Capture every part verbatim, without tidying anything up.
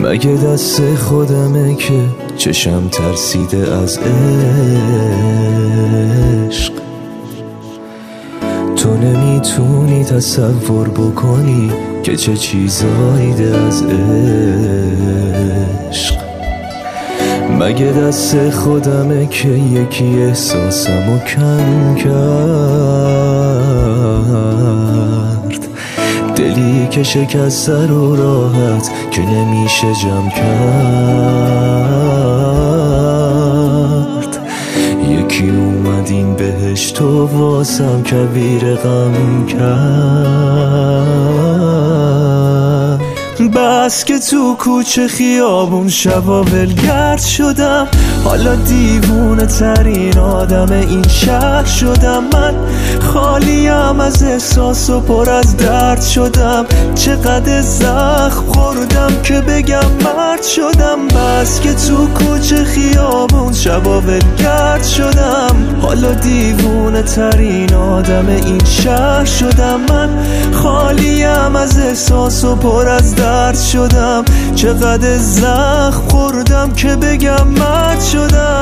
مگه دست خودمه که چشم ترسیده از عشق؟ تو نمیتونی تصور بکنی که چه چیزایی ده از عشق. مگه دست خودمه که یکی احساسمو کم کرد، دلی که شکسته رو راحت که نمیشه جمع کرد. یکی اومد این بهشت و واسم کویر غم کرد. بس که تو کوچه خیابون شبا ولگرد شدم، حالا دیوونه ترین آدم این شهر شدم. من خالیم از احساس و پر از درد شدم، چقدر زخم خوردم که بگم مرد شدم. بس که تو کوچه خیابون شبا ولگرد شدم، حالا دیوونه ترین آدم این شهر شدم. من خالیم از احساس و پر از درد شدم، چقدر زخم خوردم که بگم مرد شدم.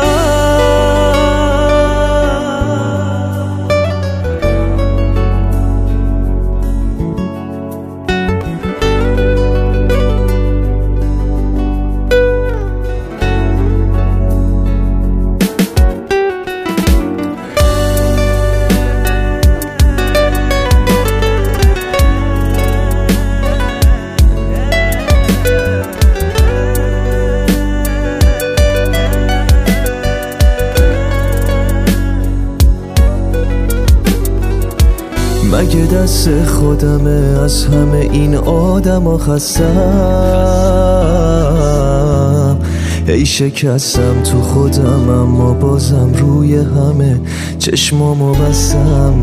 مگه دست خودمه از همه این آدم ها خستم؟ ای شکستم تو خودم اما بازم روی همه چشمامو بستم.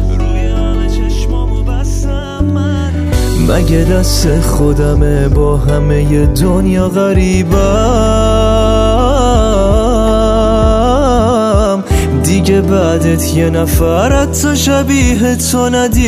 مگه دست خودمه با همه دنیا غریبم، دیگه بعدت یه نفر حتی شبیه تو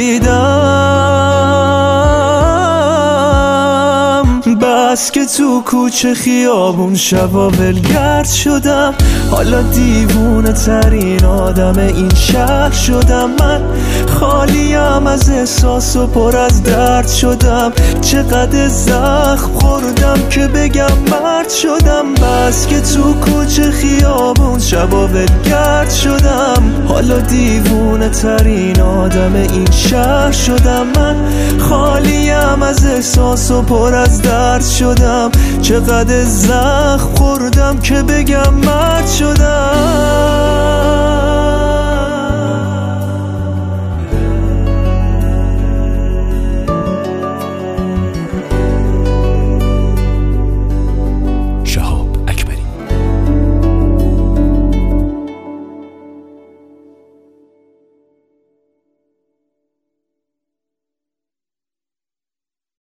ندیدم. بس که تو کوچه خیابون شبا ولگرد شدم، حالا دیوونه ترین آدم این شهر شدم. من خالیم از احساس و پر از درد شدم، چقدر زخم خوردم که بگم مرد شدم. بس که تو کوچه خیابون شبا ولگرد شدم، حالا دیوونه ترین آدم این شهر شدم. من خالیم از احساس و پر از درد شدم، چقدر زخم خوردم که بگم مرد شدم.